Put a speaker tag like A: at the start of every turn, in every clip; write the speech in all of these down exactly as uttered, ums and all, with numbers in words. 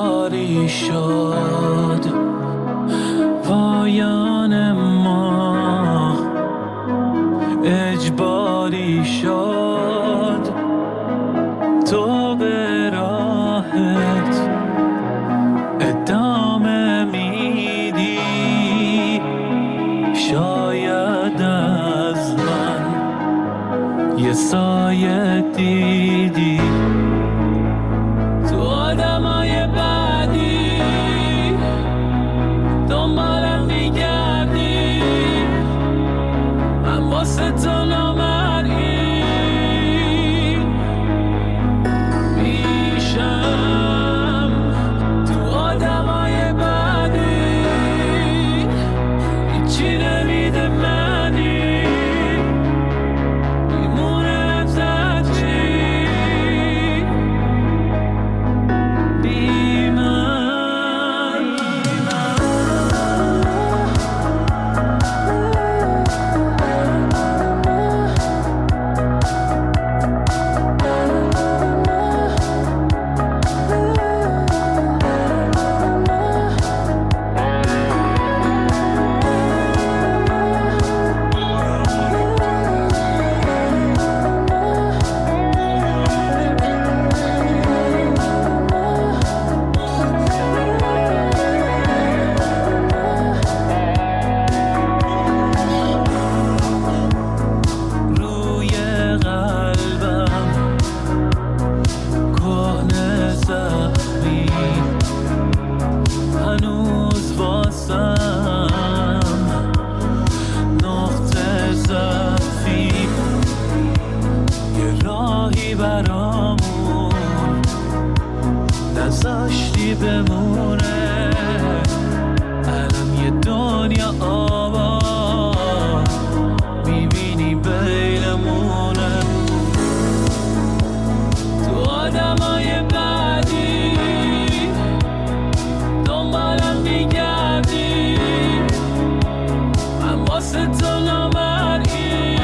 A: اجباری شد پایان ما، اجباری شد تو به راحت ادامه میدی. شاید از من یه سایه دیدی تو آدمای بعدی، دنبالم میگردی، من واسه تو نامرئی میشم. تو آدمای بعدی هیچی نمیده منی، میمونه ازت چی بی من. روی قلبم کهنه زخمی، هنوز واسم نقطه ضعفی. یه راهی برامون نذاشتی بمونه، الان یه دنیا آباد میبینی بینمونه. تو آدمای بعدی دنبالم میگردی، من واسه تو نامرئی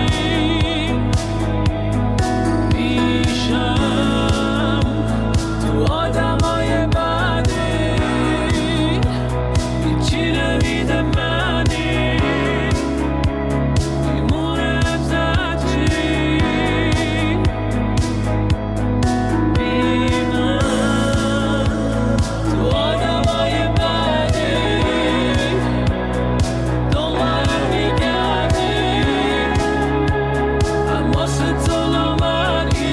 A: میشم. تو آدمای بعدی هیچی نمیده منی، میمونه ازت چی بی من. تو آدمای بعدی دنبالم میگردی، من واسه تو نامرئی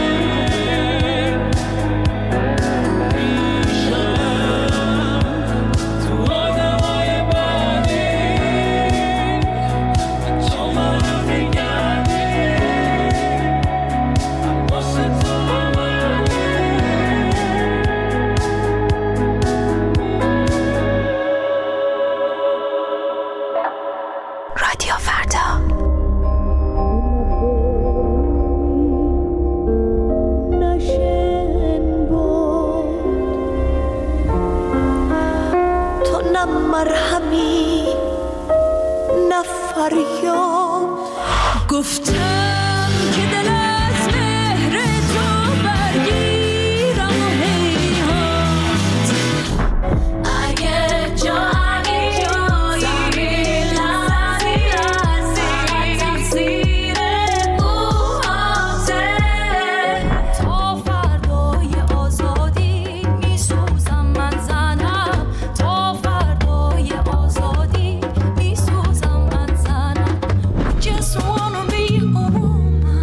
A: میشم. تو آدمای بعدی دنبالم میگردی، من واسه تو نامرئی.
B: رادیو فردا.
C: نشن بود تو، نه مرهمی نه فریاد. گفتم که دل از مهر تو برگیرم و هیهات. اگه جایی جایی لحظی لحظی تقصیر موهاته. تا فردای آزادی میسوزم من زنم، تا فردای آزادی میسوزم من زنم. Just wanna be a woman.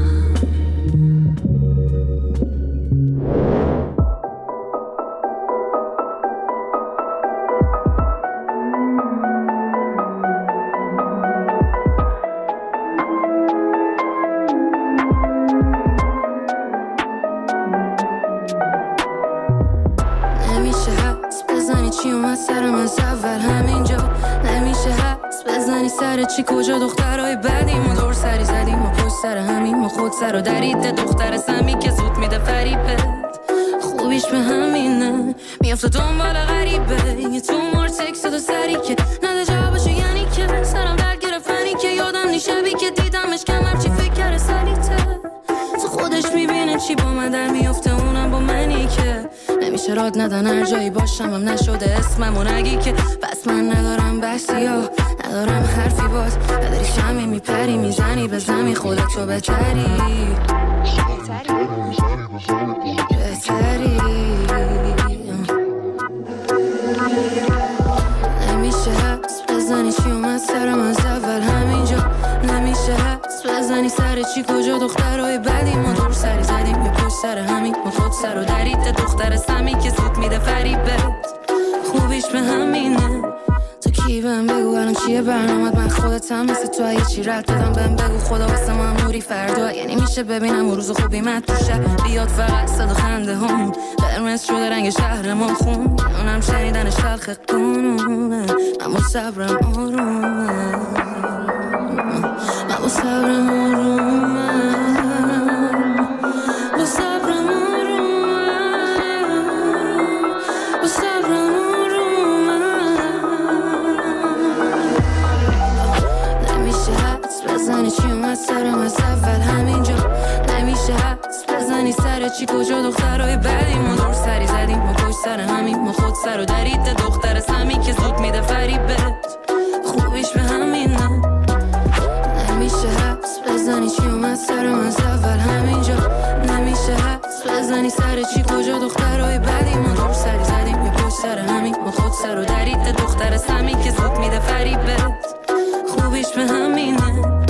C: نمیشه حدس بزنی چی اومد سرم از اول همینجا. نمیشه حدس بزنی سر چی کجا. دخترهای بعدیم و دور سری زدیم و پشت سر همین و خود سر و دریده. دختر سمی که زود میده فریبت، خوبیش به همینه میافته دنبال غریبه. یه تومار تکست دو سری که نده جوابشو، یعنی که سرم درد گرفتنی که یادم نی شبی که دیدمش کمر چی فکر کرده سریته. تو خودش میبینه چی با من در میافته، اونم با منی که نمیشه راد ندن هر جایی باشم هم نشده اسممو نگی که بس من ندارم بحثی ها ندارم حرفی باز نداری شمی میپری میزنی به زمین خودتو بهتری بهتری نمیشه حس بزنی چی اومد سرم از اول همینجا نمیشه حس بزنی سر چی کجا دخترهای بدی ما دور سری زدیم یه پشت سر همین ما خود سر و درید دختر سمی که زود میده فریبت خوبیش به همینه تو کی بهم بگو الان چیه برنامت من خودتم مثل تو اگه چی رد دادم بهم بگو خدا واسه من نوری فردا یعنی میشه ببینم اون روز خوبی من تو شب بیاد فقط صدا خنده هم قرمز شده رنگ شهر ما خون اونم شنیدنش تلخ قانونه اما صبرم آرومه اما صبرم آرومه با صبرم آرومه با صبرم آرومه نمیشه حدس بزنی چی اومد سرم از اول همینجا نمیشه حدس بزنی سر چی کجا دخترهای بدی ما دور سری زدیم ما پشت سر همین ما خود سر و درید دختر سمی که زود میده فریبت خوبیش به همینه نمیشه حدس بزنی چی اومد سرم از اول همینجا نمیشه حدس بزنی سر چی کجا دخترهای بدی ما دور سری زدیم یه پشت سر همین ما خود سر و درید دختر سمی که زود میده فریبت خوبیش به همینه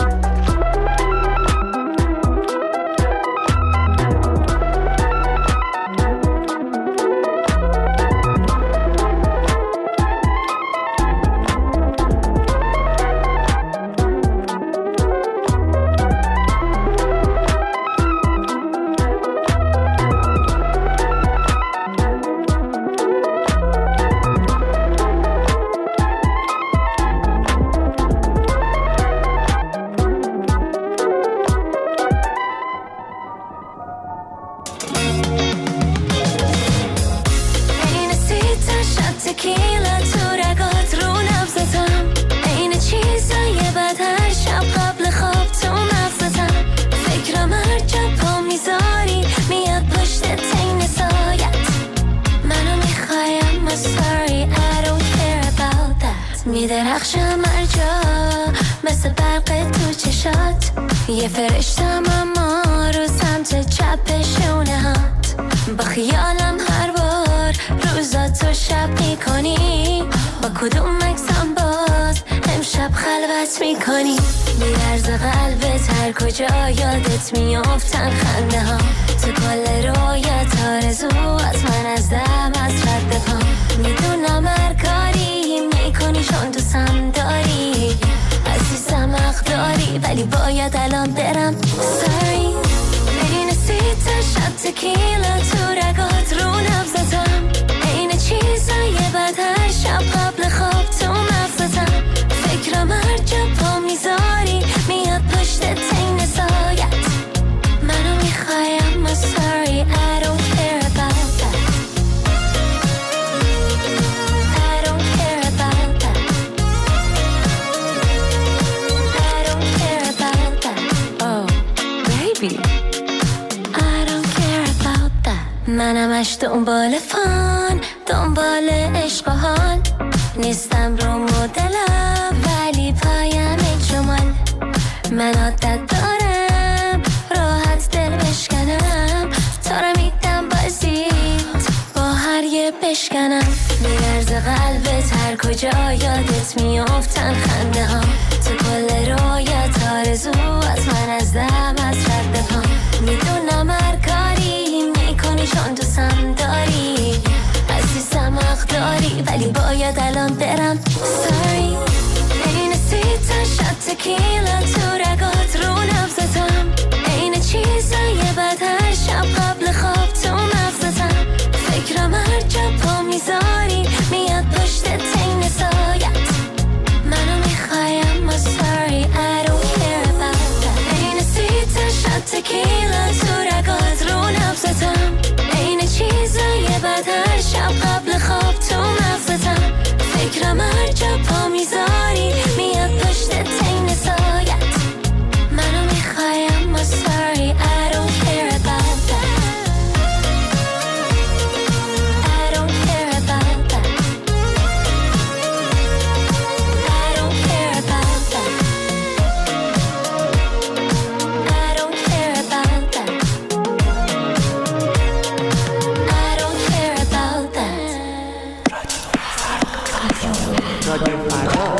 B: میدرخشم هر جا مثل برق تو چشات یه فرشتم اما رو سمت چپ شونه هات با خیالم هر بار روزاتو شب میکنی با کدوم مکسم باز امشب خلوت میکنی میرز قلبت هر کجا یادت میافتن خنده ها تو کل رویت آرزو از من از دم از رد پا میدونم هر کاری میکنی چون دوستم داری عزیزم حق داری ولی باید الان برم sorry بین سیت شب تکیلا تو رگات رو نبزتم این چیزای بد هر شب قبل خواب تو مغزتم فکرم هر جا پا میذاری میاد پشت تین سایت منو میخوایم I'm sorry I don't care about that I don't care about that I don't care about that oh baby I don't care about that منمش دنبال فان دنبال عشق و حال نیستم رو مدلم ولی پایم جمال من عادت دارم راحت دل بشکنم تا رو میدم بازیت با هر یه بشکنم میرز قلبت هر کجا یادت میافتن خنده ها تو کل رویت آرزو از من از دم از رد پا میدونم هر کاری میکنی چون دوستم داری عزیزم حق داری ولی باید الان برم sorry این سیت شب تکیلا تو رگات رو نبزتم این چیزای بد هر شب قبل خواب تو مغزتم فکرم هر جا پا میذاری میاد پشت تین سایت منو میخوایم I'm sorry I don't care about that این سیت شب تکیلا تو رگات رو نبزتم این چیزای بد هر شب قبل خواب تو مغزتم فکرم هر جا پا میذاری میاد پشت تین سایت منو میخوایم I'm sorry I don't care about
D: رادیو فردا.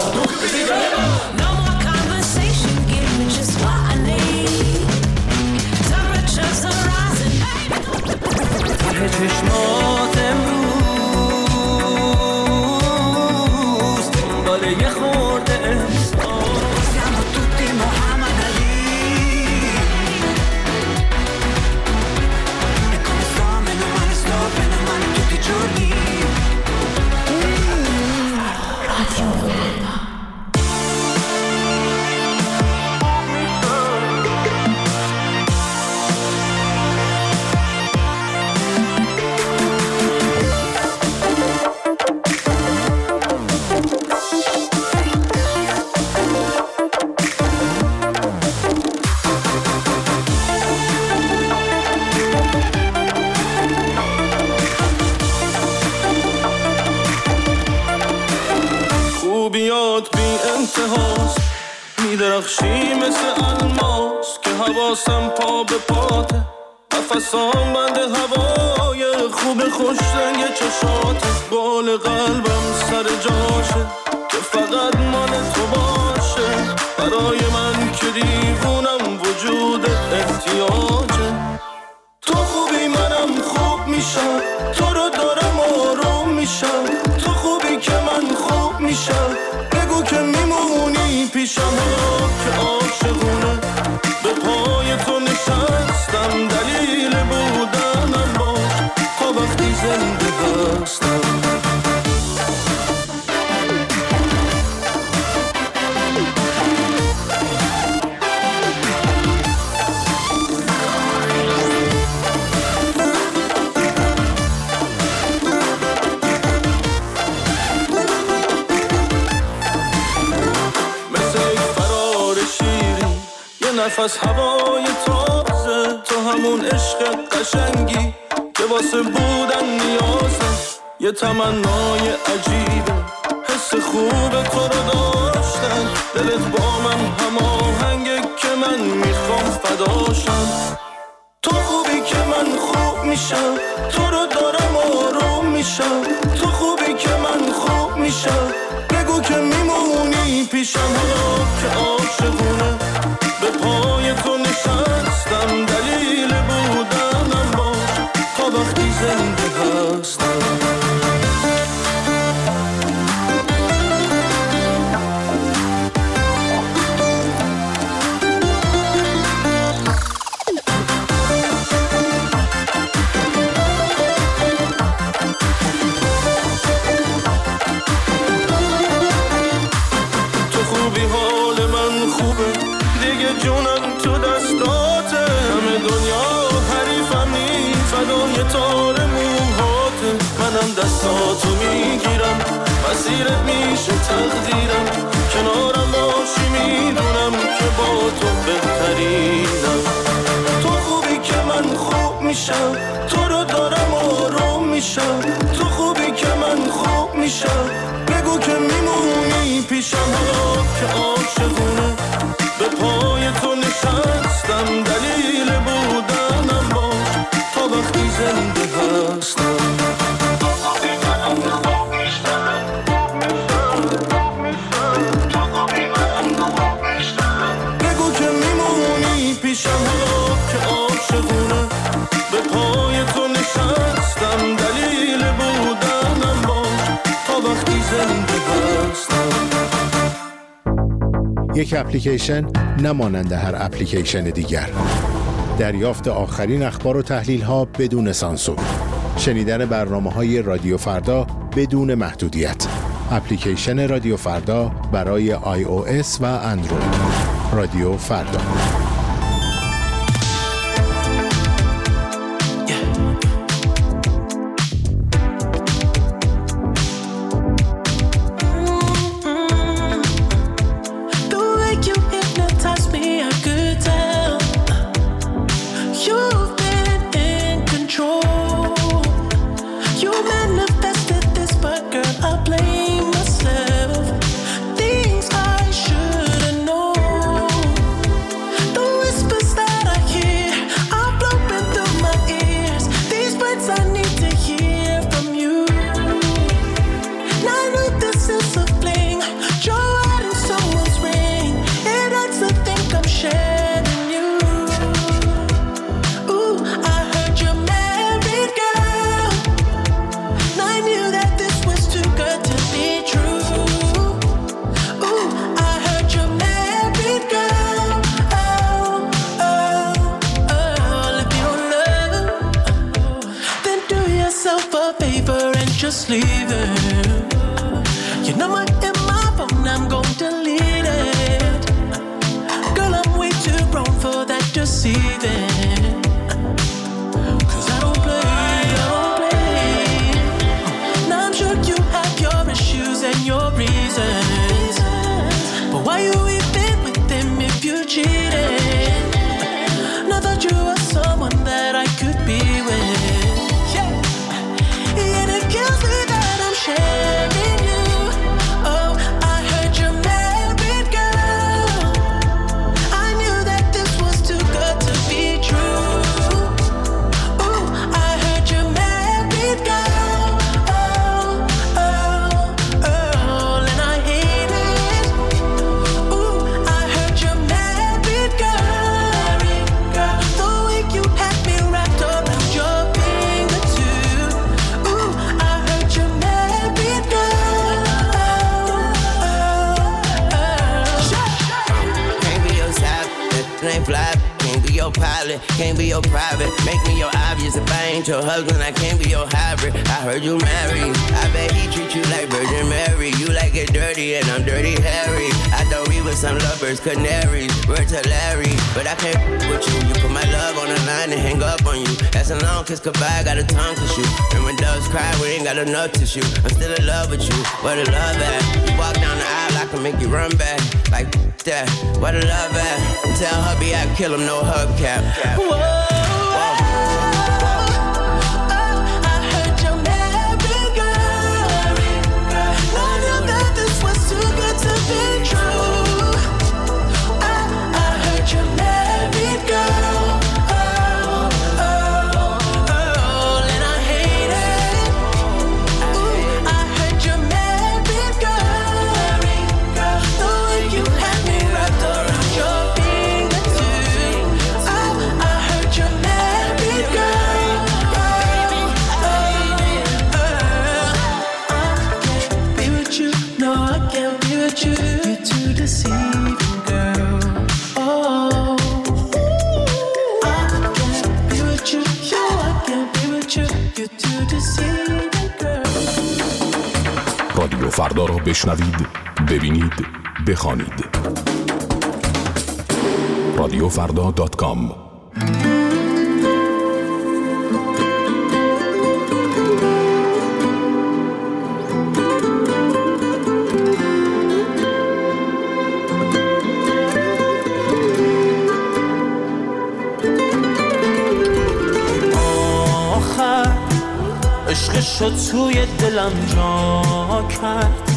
A: چشمات امروز دنبال یه خورده احساس siamo tutti Muhammad Ali e come sto meno male sto bene male tutti i giorni Radio انتهاست میدرخشی مثل الماس که حواسم پا به پاته نفسام بند هوای خوب خوش رنگ چشاته بال قلبم سر جاشه که فقط مال تو باشه برای من که دیوونم وجود احتیاجه تو خوبی منم خوب میشم تو رو دارم آروم میشم تو خوبی که من خوب میشم بگو که میمونی پیشم ها که عاشقونه به پای تو نشستم دلیل بودنم باش تا وقتی زنده هستم نفس هوای تازه تو همون عشق قشنگی که واسه بودن نیازه یه تمنای عجیبه حس خوب تو رو داشتن دلت با من هماهنگه که من میخوام فداشم تو خوبی که من خوب میشم تو رو دارم آروم میشم تو خوبی که من خوب میشم بگو که میمونی پیشم حالا که عاشقونه به پای تو نشستم دلیل بودنم باش تا وقتی زنده هستم تو خوبی حال من خوبه دیگه جونم تو دستاته همه دنیا حریفم نی فدای تار موهاته منم دستاتو میگیرم مسیرت میشه تقدیرم کنارم باشی میدونم که با تو بهترینم تو خوبی که من خوب میشم تو رو دارم آروم میشم تو خوبی که من خوب میشم بگو که میمونی پیشم حالا که عاشقونه به پای تو نشستم دلیل بودنم باش تا وقتی زنده هستم بگو که میمونی پیشم حالا که عاشقونه به پای تو نشستم دلیل بودنم باش تا وقتی زنده هستم
E: یک اپلیکیشن نمانند هر اپلیکیشن دیگر. دریافت آخرین اخبار و تحلیل ها بدون سانسور. شنیدن برنامه‌های رادیو فردا بدون محدودیت. اپلیکیشن رادیو فردا برای آی او اس و اندروید. رادیو فردا.
A: Things I should've known. leaving. Your number in my phone, I'm gon' delete it. Girl, I'm way too grown for that deceiving. Cause I don't play, I don't play. Now I'm sure you have your issues and your reasons, but why you even with them if you cheated? Now that you were someone that I could be with, yeah. And it kills me that I'm sharing you. Oh, I heard you're married, girl. I knew that this was too good to be true. Ooh, I heard you're married, girl. Oh, oh, oh, and I hate it. Ooh, I heard you're married, girl. The way you had me wrapped around your finger too. Ooh, I heard you're married, girl.
D: Can't be your side, that ain't fly. Can't be your pilot, can't be your private. Make me your obvious. If I ain't your husband, I can't be your hybrid. I heard you married. I bet he treat you like Virgin Mary. You like it dirty and I'm dirty Harry. I thought we were some lovers, canaries. Word to Larry, but I can't with you. You put my love on the line and hang up on you. That's a long kiss goodbye, got a tongue to shoot. And when doves cry, we ain't got enough tissue. I'm still in love with you, where the love at? You walk down the aisle, I can make you run back. Like that, where the love at? Tell hubby I kill him, no hubcap.
A: Whoa.
F: رادیو فردا را بشنوید، ببینید، بخوانید. رادیو فردا دات کام.
A: عشق شد توی دلم جا کرد،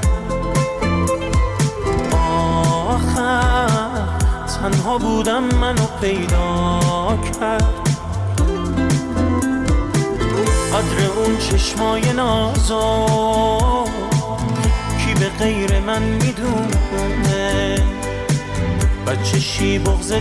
A: آخر تنها بودم منو پیدا کرد. قدر اون چشمای نازو کی به غیر من میدونه، بچه شی بغضت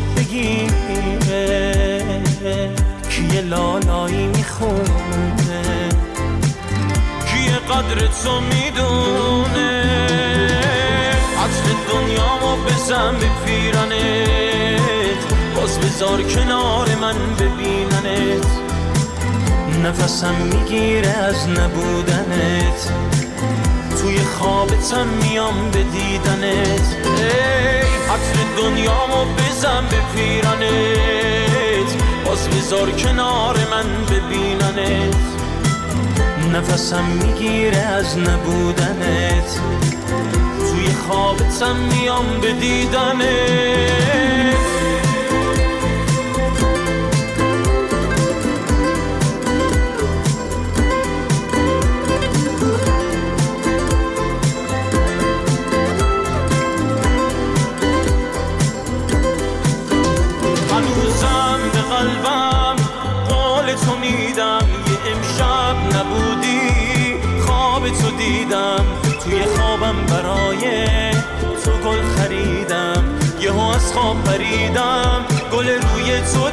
A: بگیره کیه لالایی میخونه، کیه قدر تو میدونه. عطر دنیامو بزن به پیرانت، باز بذار کنار من ببیننت. نفسم میگیره از نبودنت، توی خوابتم میام به دیدنت. ای عطر دنیامو بزن به پیرانت، باز بذار کنار من ببیننت. نفسم میگیره از نبودنت، توی خوابتم میام به دیدنت. هنوزم به قلبم قول تو میدم، یه امشب نبودی خواب تو دیدم. توی خوابم برای تو گل خریدم، یهو از خواب پریدم گل روی تو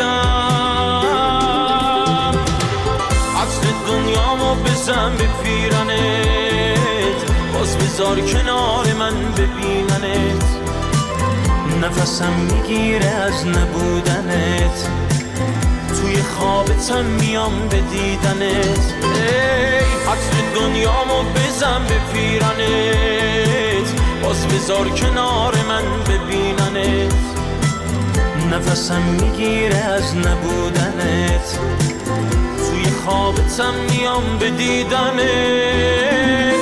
A: دیدم. عطر دنیامو بزن به پیرانت، باز بذار کنار من ببیننت. نفسم میگیره از نبودنت، توی خوابتم میام به دیدنت. ای عطر اسم دنیامو بزن به پیرنت، باز بذار کنار من ببیننت. نفسم میگیره از نبودنت، توی خوابتم میام به دیدنت.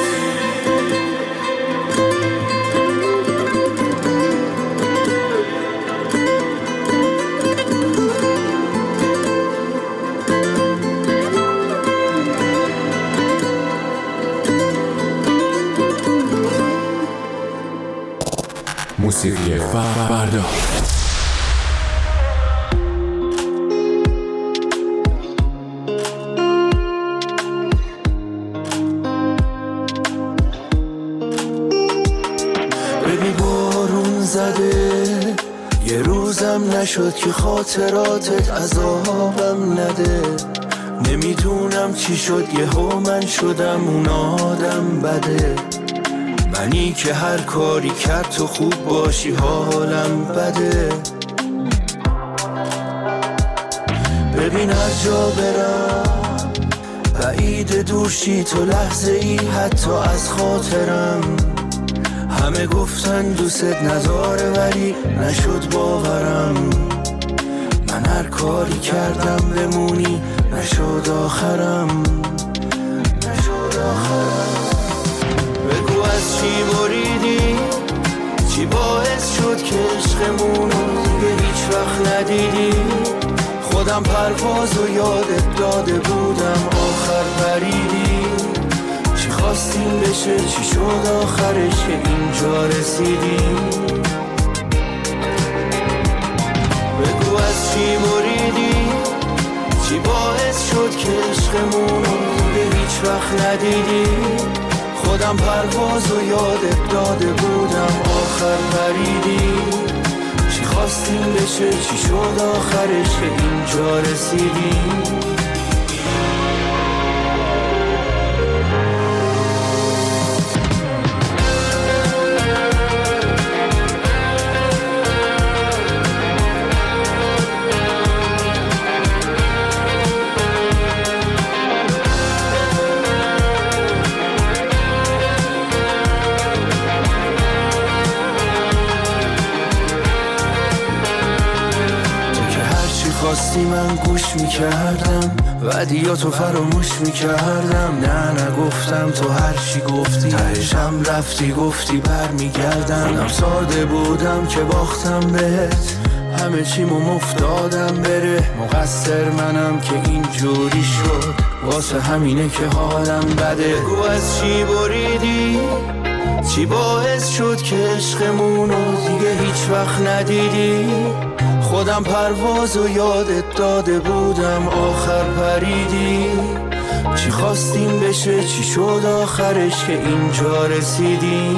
F: موسیقی فردا.
A: ببین بارون زده، یه روزم نشد که خاطراتت عذابم نده. نمیدونم چی شد یهو من شدم اون آدم بده. منی که هر کاری کرد تو خوب باشی حالم بده. ببین هر جا برم بعید دورشی تو لحظه ای حتی از خاطرم. همه گفتن دوست نداره ولی نشد باورم. من هر کاری کردم بمونی نشد آخرم، نشد آخرم. بگو از چی بریدی، چی باعث شد که عشقمونو دیگه هیچ وقت ندیدی. خودم پرواز و یادت داده بودم آخر پریدی. چی خواستیم بشه چی شد آخرش که اینجا رسیدی. بگو از چی بریدی، چی باعث شد که عشقمونو دیگه هیچ وقت ندیدی. خودم پرواز و یادت داده بودم آخر پریدی. چی خواستیم بشه چی شد آخرش که اینجا رسیدی. خواستی من گوش میکردم ودیاتو فراموش میکردم. نه نگفتم تو هر چی گفتی تهشم رفتی گفتی بر میگردم. منم ساده بودم که باختم بهت، همه چیمو مفتادم بره. مقصر منم که اینجوری شد، واسه همینه که حالم بده. بگو از چی بریدی، چی باعث شد که عشقمونو دیگه هیچ وقت ندیدی. خودم پرواز و یادت داده بودم آخر پریدی. چی خواستیم بشه چی شد آخرش که اینجا رسیدی.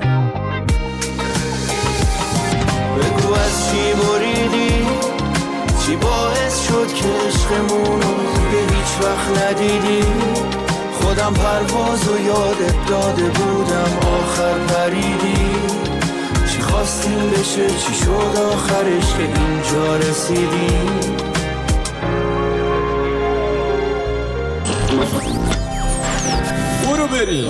A: بگو از چی بریدی، چی باعث شد که عشقمونو دیگه هیچ وقت ندیدی. خودم پرواز و یادت داده بودم آخر پریدی. چی خواستیم بشه چی شد آخرش که اینجا رسیدی.
F: برو بریم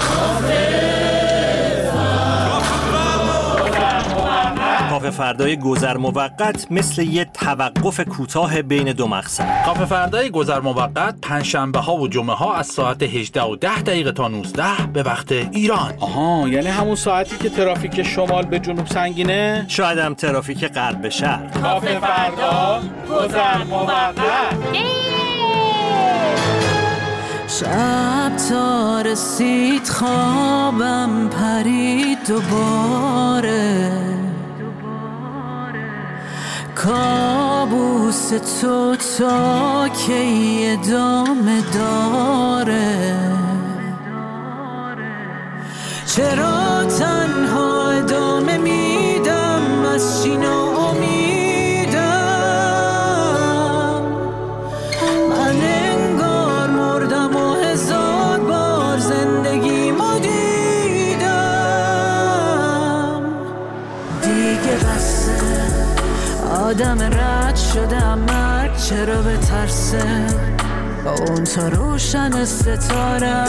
G: کافه فردای گذر موقت مثل یه توقف کوتاه بین دو مقصد.
H: کافه فردای گذر موقت پنجشنبه ها و جمعه ها از ساعت هجده و ده دقیقه تا نوزده به وقت ایران.
I: آها، یعنی همون ساعتی که ترافیک شمال به جنوب سنگینه؟
G: شاید هم ترافیک غرب به شرق.
I: کافه فردا گذر موقت.
C: شب تا رسید خوابم پرید دوباره. کابوس تو تا کی ادامه داره؟ چرا تنها ادامه میدم از چی ناامیدم؟ من انگار مردم و هزار بار زندگیمو دیدم. دیگه بسه آدم رد شدم، مرگ چرا به ترسه؟ با اون تا روشن ستاره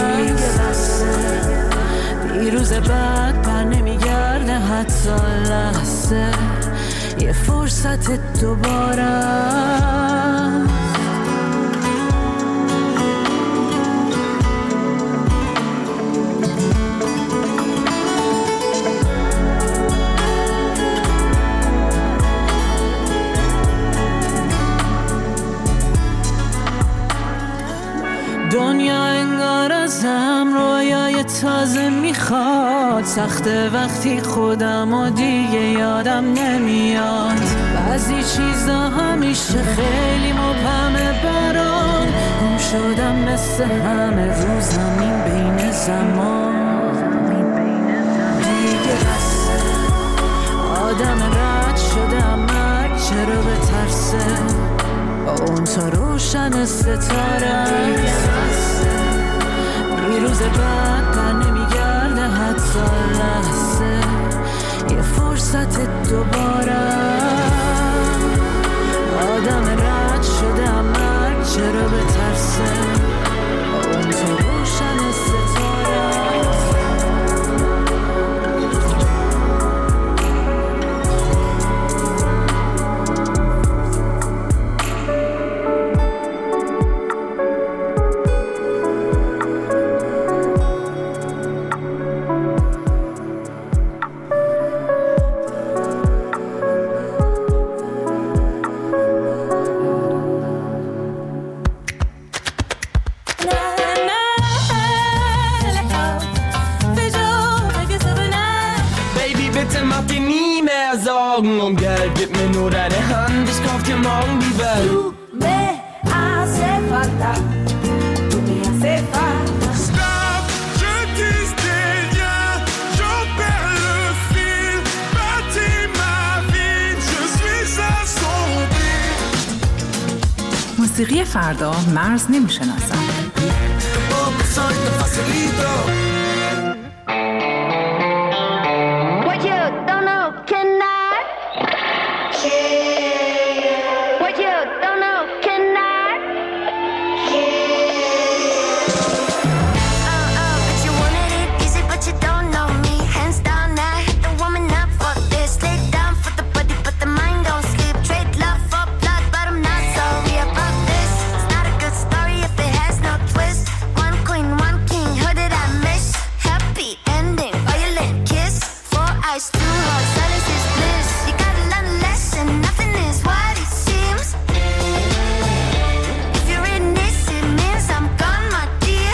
C: دیروز بعد بر نمیگرده حتی لحظه یه فرصت دوباره دنیا انگار ازم رویای تازه میخواد سخته وقتی خودم و دیگه یادم نمیاد بعضی چیزا همیشه خیلی مبهمه برام گم شدم مثل همه رو زمین بین زمان دیگه بسه آدم رد شدم مرگ چرا به ترسه اون تا روشن ستاره دیروز بعد بر نمیگرده حتی لحظه یه فرصت دوباره آدم رد شده مرگ چرا به ترسه اون تا روشن ستاره
A: Um Geld, gib mir nur deine Hand, ich kauf dir morgen die Welt.
J: Du me hace falta, tu me hace falta.
A: Stop, je dis des liens, j'en perds le fil. Bâtis ma vie, je suis assombri.
K: موسیقی فردا مرز نمیشناسم.
A: Soy te facilito.
B: What you don't know cannot. What you don't know cannot. Oh, oh, but you wanted it easy, but you don't know me. Hands down, I hit the woman up for this. Lay down for the body, but the mind don't sleep. Trade love for blood, but I'm not sorry about this. It's not a good story if it has no twist. One queen, one king, who did I miss? Happy ending, violent kiss. Four eyes, two hearts, silence is bliss. You gotta learn a lesson, nothing is what it seems. If you're in this, it means I'm gone, my dear.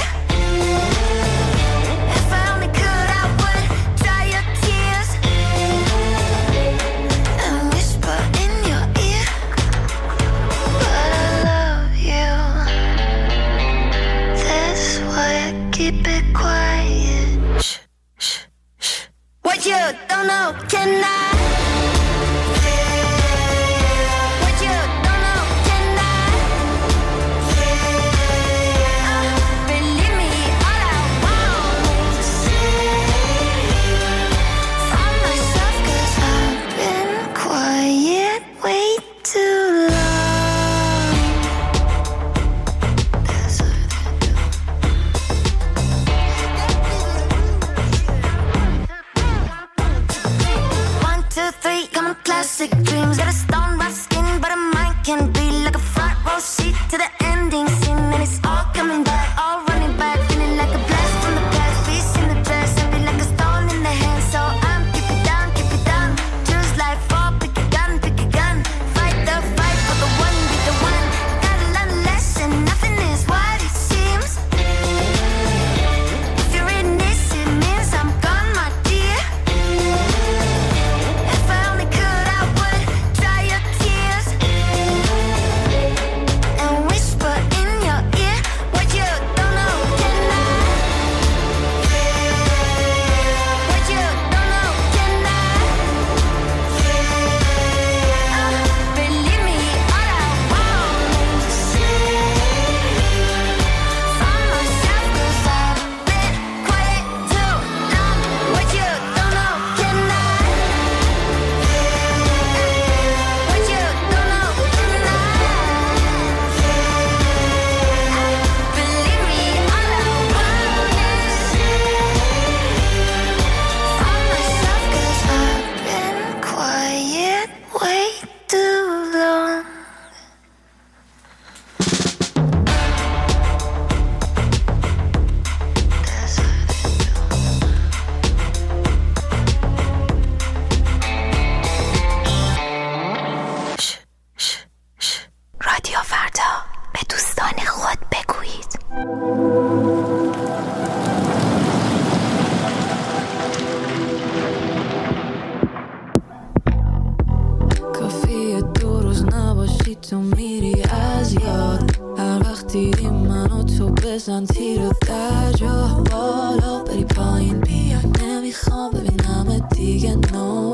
B: If I only could, I would dry your tears and whisper in your ear. But I love you. That's why I keep it quiet. Shh, shh, shh. What you don't know cannot. What you don't know cannot. Uh, believe me, all I want is to find myself, 'cause I've been quiet way too long. That's all One, two, three, come on, classic dreams. Got a stone rough skin, but a mind can be like a front row seat to the ending scene. And it's all coming back, all running back, feeling like a blast from the past. Peace in the dress, and be like a stone in the hand. So I'm keep it down, keep it down. Choose life, fall, pick a gun, pick a gun. Fight the fight for the one, be the one. Gotta learn a lesson, nothing is what it seems. If you're in this, it means I'm gone, my dear. If I only could, I would
C: بزن تیرو در جا بالا بری پایین بیا نمیخوام ببینم دیگه نو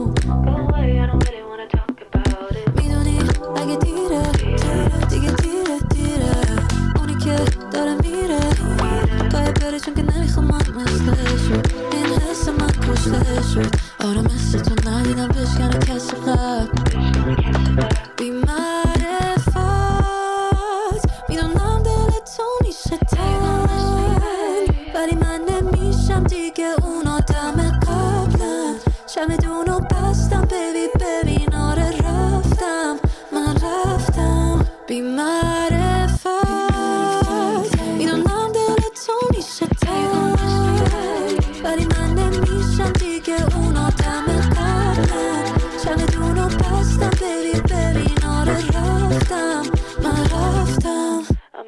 C: میدونی اگه دیره دیگه دیره دیره اونی که داره میره باید بره چون که نمیخوام من مثل شد این حس من کشته شد آره مثل تو ندیدم بشکنه کسی قبل بی معرفت میدونم دل تو میشه تنگ ولی من نمیشم دیگه اون آدم قبلم چمدونو بستم بیبی ببین آره رفتم من رفتم بی معرفت میدونم دل تو میشه تنگ ولی من نمیشم دیگه اون آدم قبلم چمدونو بستم بیبی ببین آره رفتم من رفتم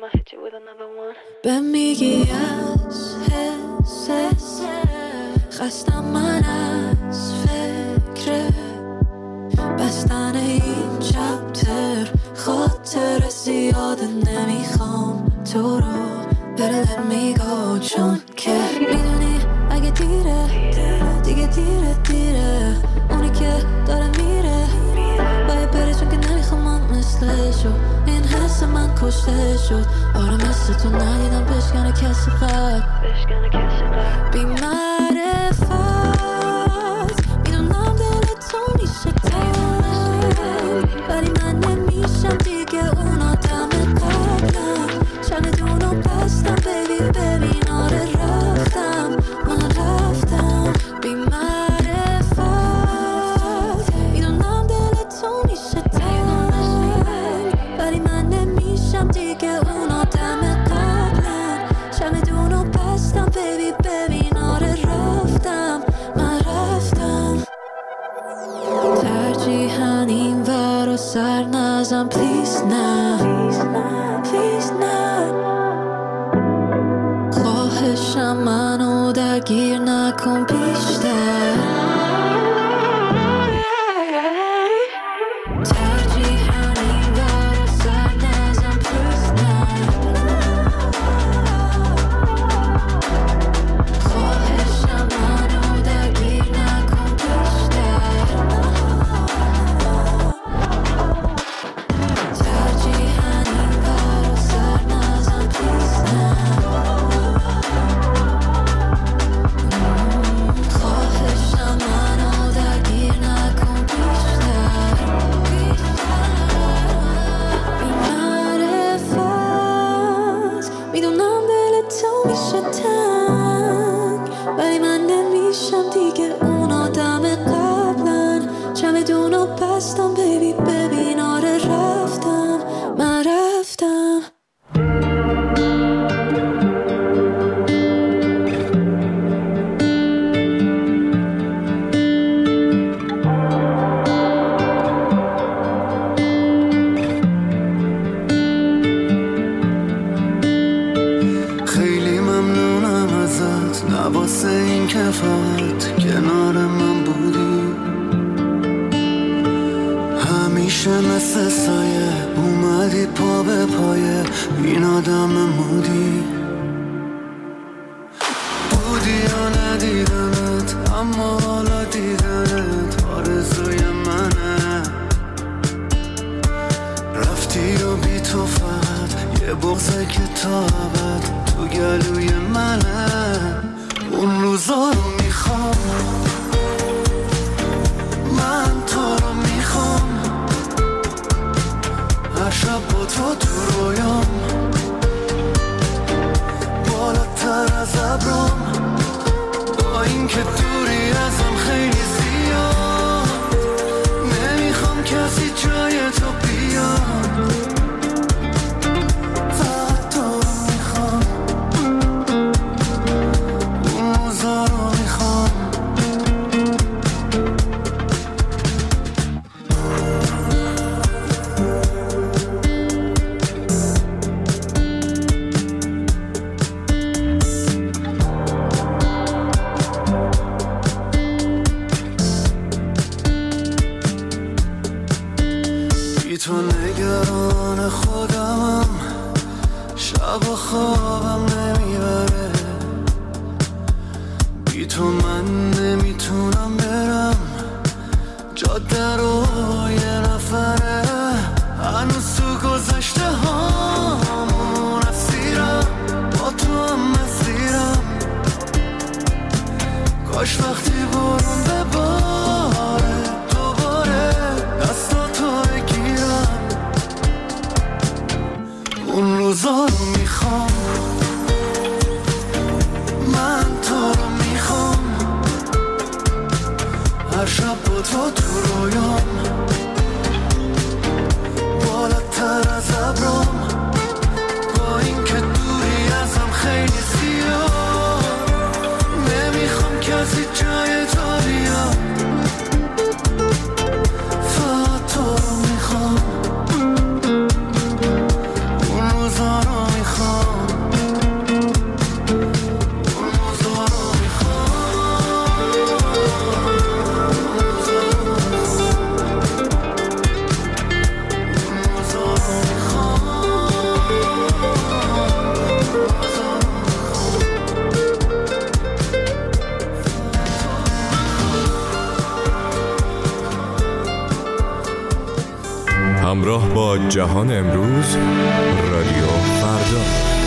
C: به میگی از حس خستم من از فکر بستن این چپتر خاطر زیاده نمیخوام تو رو بره let me go چون که میدونی اگه دیره دیگه دیره دیره اونی که داره میره باید بره چون که نمیخوام من مثل شد این حس من کشته شد آره مثل تو ندیدم بشکنه کسی قبل بی معرفت میدونم دل تو میشه تنگ ولی من نمیشم دیگه اون آدم قبلم چمدونو بستم بیبی ببین آره رفتم من رفتم بی معرفت میدونم دل تو میشه تنگ ولی من نمیشم دیگه اون آدم قبلم چمدونو بستم بیبی ببین آره رفتم من رفتم ترجیحاً این ور و سر نزم پلیز نه پلیز نه خواهشم منو درگیر نکن بیشتر ترجیحاً این ور و سر نزم پلیز نه خواهشم منو درگیر نکن بیشتر ترجیحاً این ور و سر نزم پلیز نه خواهشم منو درگیر نکن بیشتر بی معرفت میدونم دل تو میشه تنگ ولی من نمیشم دیگه اون آدم قبلن چمدونو بستم بیبی ببین آره رفتم من رفتم
A: خیلی ممنونم ازت نواسه این که فقط کنار من بودی همیشه مثل سایه اومدی پا به پایه این آدم مودی بودی یا ندیدمت اما حالا دیدنت آرزوی منه رفتی و بی تو فقط یه بغضه که تا ابد تو گلوی منه اون روزا رو میخوام من تو رو میخوام هر شب با تو تو رویام بالاتر از ابرام با این که دوری ازم خیلی زیاد نمیخوام کسی جای تو بیاد فقط تو رو میخوام اون روزا رو میخوام بی تو من نمیتونم برم، جاده رو یه نفره، هنوز تو گذشته هامون اسیرم، با تو هم مسیرم. کاش وقتی برون بباره دوباره دستاتو بگیرم، اون روزا رو میخوام، من تو رو میخوام، هر شب با تو تو رویام، بالاتر از ابرام، با این که دوری ازم خیلی زیاد، نمیخوام کسی جای تو بیاد، فقط تو رو میخوام، اون روزا رو میخوام، اون روزا رو
F: همراه با جهان امروز، رادیو فردا.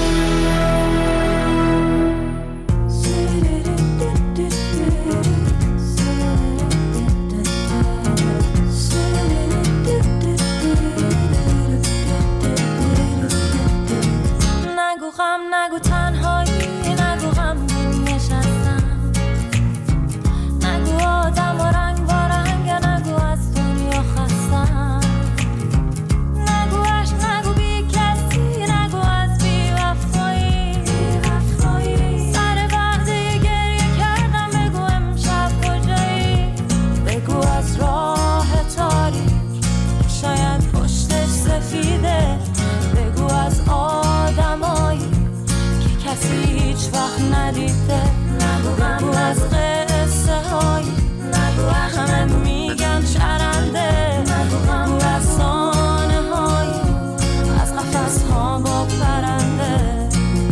B: نگو غم، نگو تنهایی، نگو غم نشستم، نگو آدم و رنگ با رنگ، نگو از دنیا خستم، نگو عشق، نگو بی کسی، نگو از بی وفایی، سر وقتی گریه کردم بگو امشب کجایی، بگو از راه تاریک شاید پشتش سفیده، بگو از آدمایی که کسی هیچ وقت ندیده، بگو از قصه هایی همه میگن شرنده، بگو از سانه هایی از قفس ها با پرنده،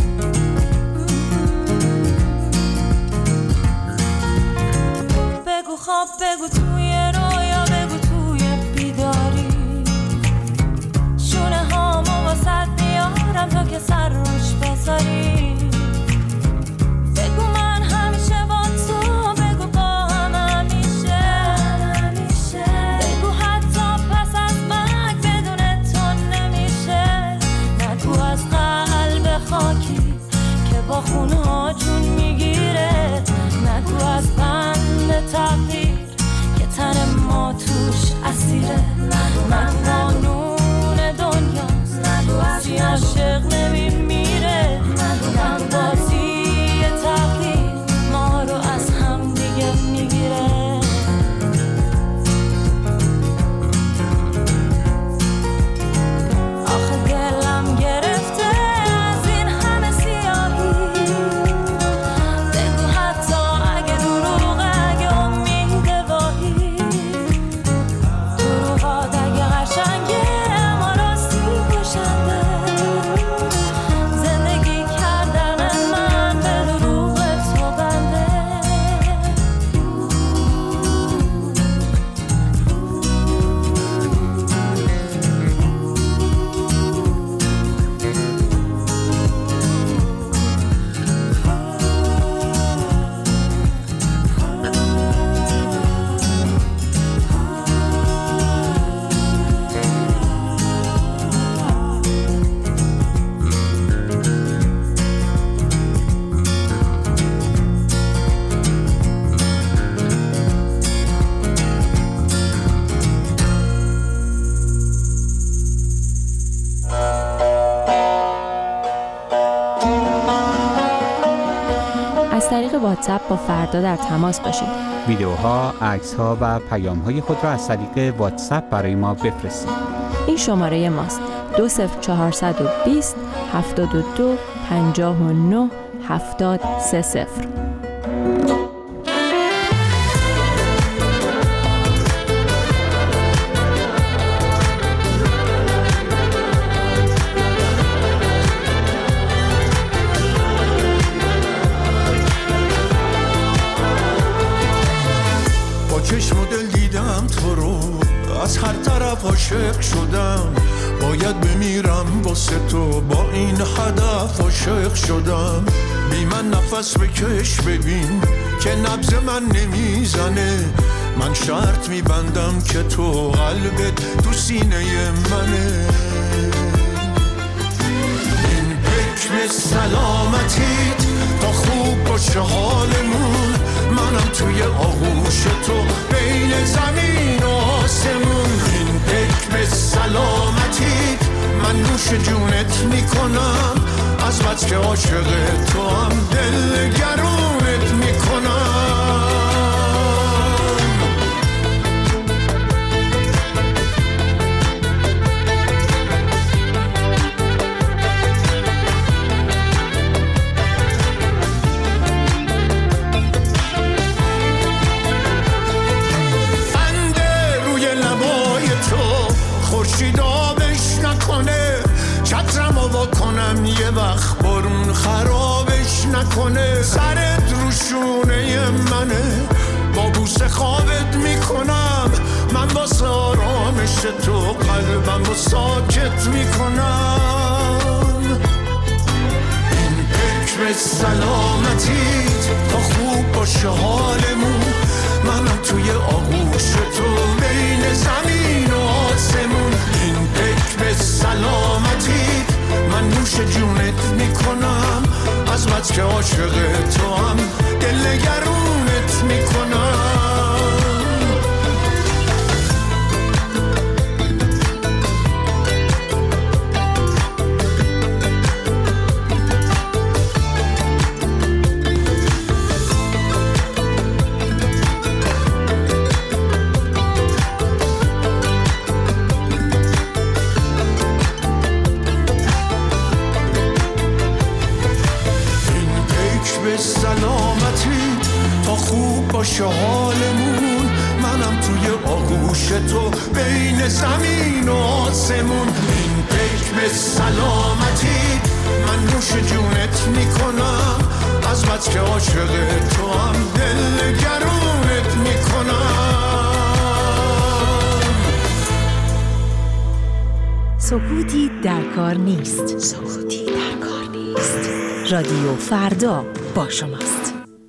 B: بگو خواب، بگو توی رویا، بگو توی بیداری، شونه هامو واسد میارم تا که سر روش بذاری، بگو من همیشه با تو، بگو با هم همیشه، بگو حتی پس از مرگ بدون تو نمیشه، نگو از قلب خاکی که با خونها جون میگیره، نگو از بند تقدیر که تن ما توش اسیره، نگو قانون دنیاست کسی عاشق نمیمیره، نگو بازی تقدیر ما رو از هم دیگه میگیره، آخه دلم گرفته از این همه سیاهی، بگو حتی اگه دروغه، اگه امید واهی، دروغات اگه قشنگه اما راستی کشنده، زندگی کردن من به دروغ تو بنده،
L: از طریق واتساپ با فردا در تماس باشید.
M: ویدیوها، عکس‌ها و پیام‌های خود را از طریق واتساپ برای ما بفرستید.
L: این شماره ماست: دو صفر چهارصد و بیست هفتاد و دو پنجاه و نه هفتاد سه صفر.
N: چشم و دل دیدم تو رو، از هر طرف عاشق شدم. باید بمیرم واسه تو، با این هدف عاشق شدم. بی من نفس بکش ببین که نبض من نمیزنه. من شرط میبندم که تو قلبت تو سینه منه. این حکم سلامتیت تا خوب باشه حالمون. منم توی آغوش تو بین زمین و آسمون. این حکم سلامتیت من نوش جونت میکنم. از بس که عاشق تو هم دل گرونت میکنم. خنده روی لبای تو خورشید آبش نکنه. چترم وا کنم یه وقت بارون خرابش نکنه. سرت رو شونه منه، با بوسه خوابت میکنم. من واسه آرامش تو قلبم رو ساکت میکنم. این حکم سلامتیت تا خوب باشه حالمون. منم توی آغوش تو بین زمین و آسمون. این حکم سلامتیت من نوش جونت میکنم. از بس که عاشق تو هم دل گرونت میکنم. باشه حالمون. منم توی آغوش تو بین زمین و آسمون. این حکم سلامتی من نوش جونت میکنم. از بس که عاشق تو هم دل گرونت میکنم.
O: سکوتی در کار نیست. سکوتی در کار نیست. رادیو فردا با شماست.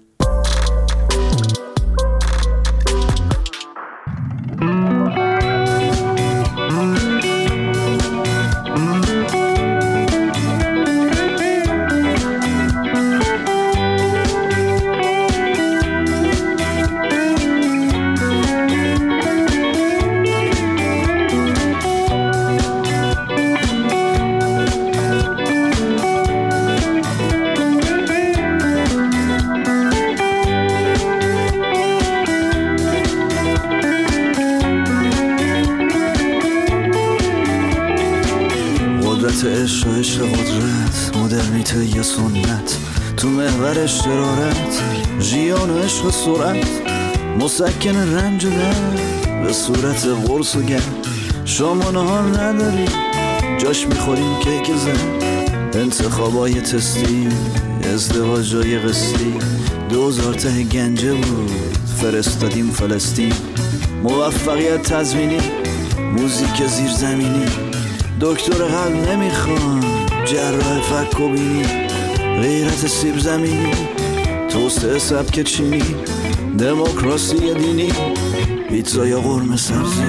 P: عشق و عشق قدرت، مدرنیته یا سنت، تو محور اشترارت، ژیان و عشق و سرعت، مسکن رنج و درد به صورت قرص و گرد. شما نهار نداری جاش میخوریم کیک زن، انتخابای تستی، ازدواجای قسطی، دوزار ته گنجه بود فرستادیم فلسطین. موفقیت تضمینی، موزیک زیرزمینی، دکتر قلب نمیخوان، جراح فک و بینی، غیرت سیب زمینی، توسعه سبک چینی، دموکراسی دینی، پیتزا یا قرمه سبزی.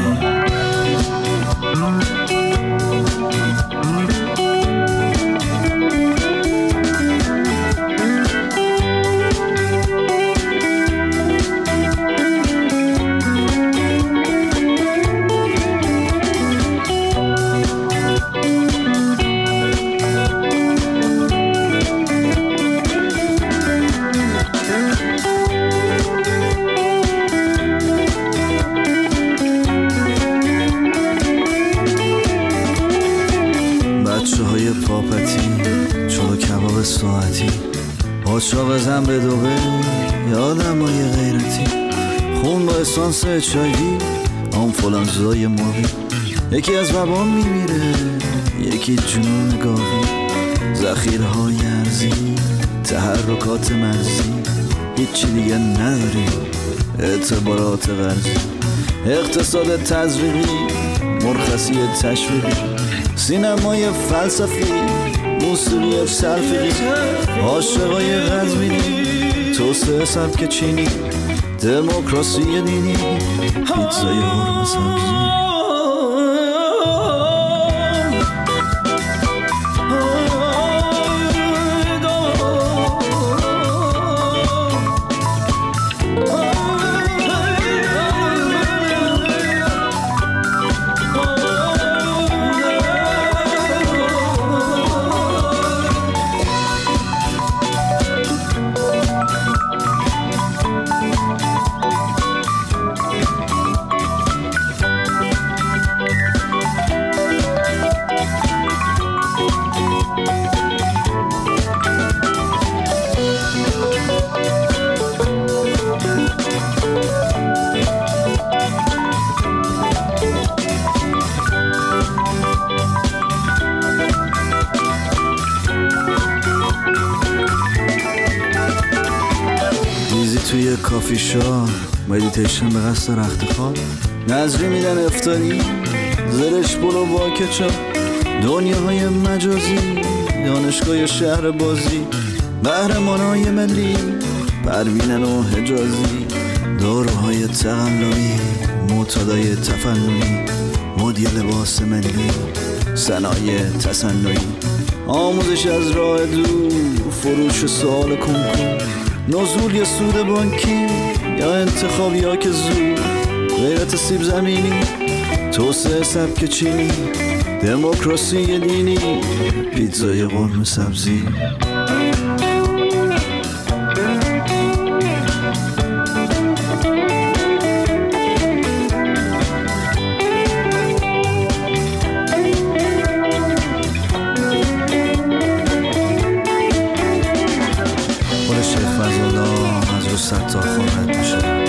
P: قاچاق زن به دوبه یادم های غیرتی، خون با اسانس چایی، آنفولانزای ماهی، یکی از وبا میمیره یکی جنون گاوی، ذخیره های ارزی، تحرکات مرزی، هیچی دیگه نداریم اعتبارات قرضی، اقتصاد تزریقی، مرخصی تشویقی، سینمای فلسفی، موسیقی تلفیقی، عاشقای قزوینی، توسعه سبک چینی، دموکراسی دینی، پیتزای قرمه سبزی. توی کافی شا، مدیتیشن به قصد رخت خواب، نظری میدن افطاری، زرش برو با کچا، دنیاهای مجازی، دانشگاه شهر بازی، قهرمانای ملی، پروینن و حجازی، داروهای تقلبی، معتادای تفننی، مدی لباس ملی، صنایع تصنعی، آموزش از راه دور، فروش سوال کنکور، نزول یا سود بانکی یا انتخاب یا که زود، غیرت سیب زمینی، توسعه سبک چینی، دموکراسی دینی، پیتزای قرمه سبزی. شیخ فضل الله از رو صد تا خورد میشه.